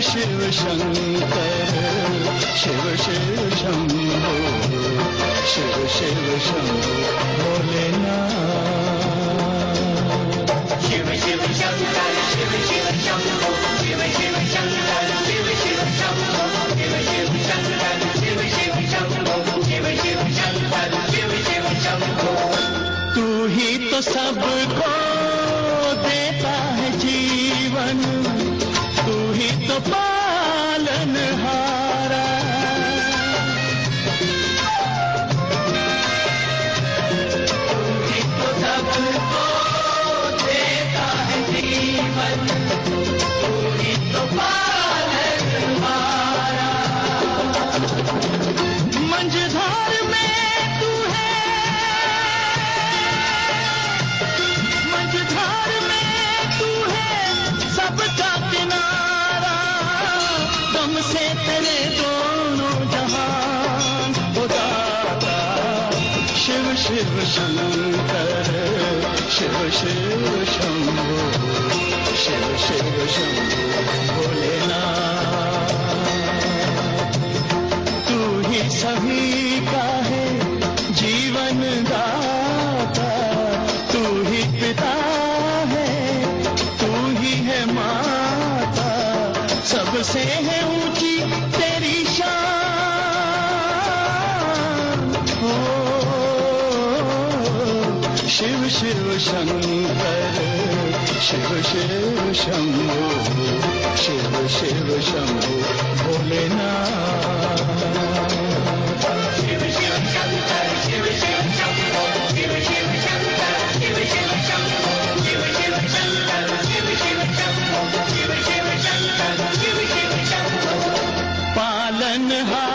शिव शंकर शिव शिव शंभो शिव शिव शंभो भोलेनाथ। शिव शिव शंकर शिव शिव शंभो शिव शिव शंकर शिव शिव शंभो शिव शिव शंकर शिव शिव शंभो शिव शिव शंकर शिव शिव शंभो। तू ही तो सबको देता है जीवन, तू ही तो पालनहारा। तू ही तो सबको देता है जीवन, तू ही तो पालनहारा। मंझधार में तू है, मंझधार में तू है सबका किनारा। दम से तेरे दोनों जहान हो दाता। शिव शिव शंकर शिव शिव शंभो शिव शिव शंभो भोलेनाथ। तू ही सभी का है जीवन दाता, तू ही पिता है, तू ही है माता। सबसे है ऊंची तेरी शान हो। शिव शिव शंकर शिव शिव शंभो शिव शिव शंभो भोलेनाथ। शिव शिव शंकर शिव शिव शंभो शिव शिव शंकर शिव शिव शंभो शिव शिव शंकर शिव शिव शंभो शिव शिव शंकर शिव शिव शंभो। पालनहार